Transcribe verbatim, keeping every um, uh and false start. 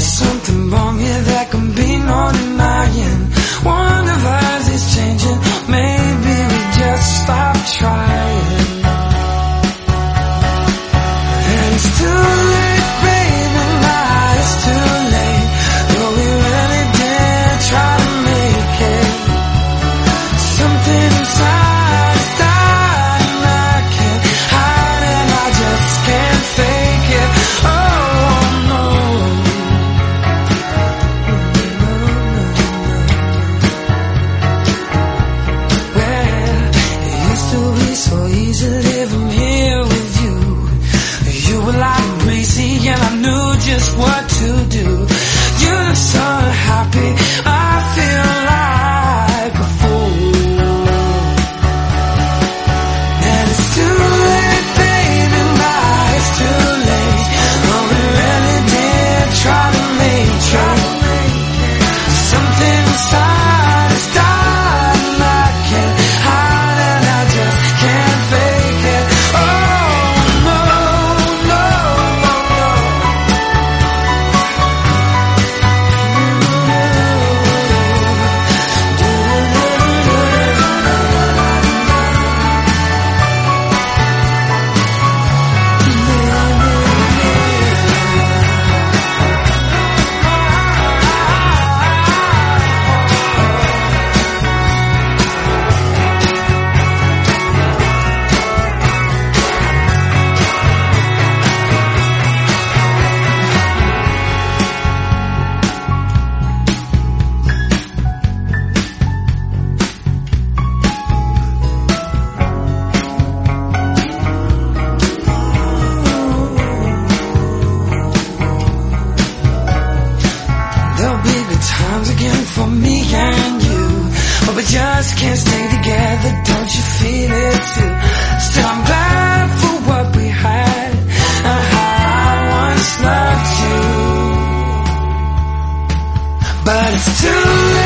something about me that can be no denying. One of us is changing, maybe we just stop trying. And it's too late, baby, now it's too late. Though we really did try to make it. Something inside is dying, I can't hide it, I just can't fake it. Oh no. Well, it used to be so easy living here with you. You were like breezy and I knew just what to do. You look so happy, I feel like a fool. And it's too late, baby, now it's too late. Oh, we really did try to make it. Something inside is dying, I can't hide it, I just can't fake it. Oh no, no, no, no. There'll be good times again for me and you, but we just can't stay together, don't you feel it too? Still I'm glad for what we had and how I once loved you. But it's too late.